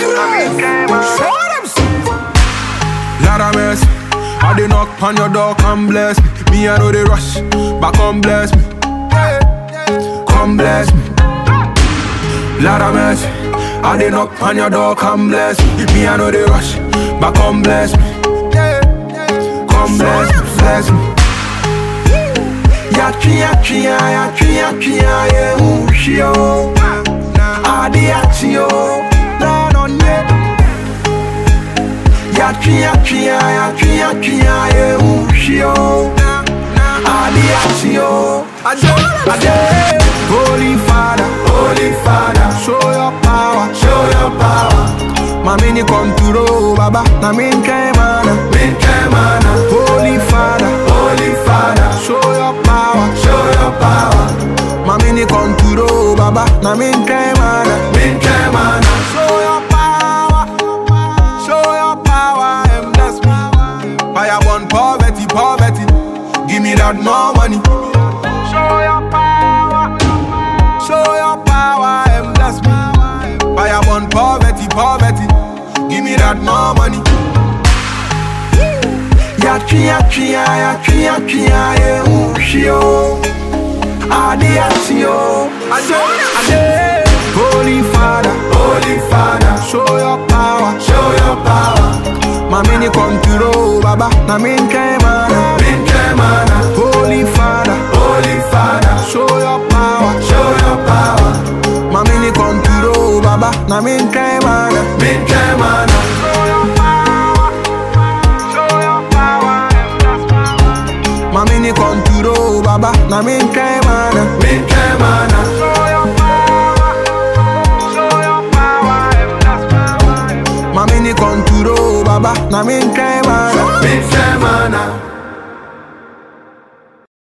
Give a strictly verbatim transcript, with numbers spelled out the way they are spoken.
Lord of mercy, I dey knock on your door, come bless me. Me I know they rush, but come bless me. Come bless me. Lord of mercy, I dey knock on your door, come bless me. Me I know they rush, but come bless me. Come bless me, bless me. Yaki yaki ya yaki yaki ya ye ushio. Adi yaki yo, na no ne. Yaki yaki ya yaki yaki ya ye ushio. Adi yaki yo, ade ade. Holy Father, Holy Father, show your power, show your power. Mami ni come to roll, Baba, na min kemana, min kemana. Holy Father, Holy Father, show your power, show your power. Mami ni come to roll, Baba, na min kemana, min kemana. Show your power, show your power and bless me. Fire burn poverty, poverty. Give me that more money. Show your power, show your power and bless me. Fire burn poverty, poverty. Give me that more money. Yaki yaki ya yaki yaki ya ye ushio. Adi yaki yo, ade ade. Holy Father, Holy Father, show your power, show your power. Mami ni come to roll, Baba, na min kemana, min kemana. Holy Father, Holy Father, show your power, show your power. Mami ni come to roll, Baba, na min kemana, min kemana. Show your power, show your power and bless me. Mami ni come to roll, Baba, na min kemana, min kemana. Show your power, show your power and bless me. Mami ni come to roll, Baba, na min kemana, min kemana.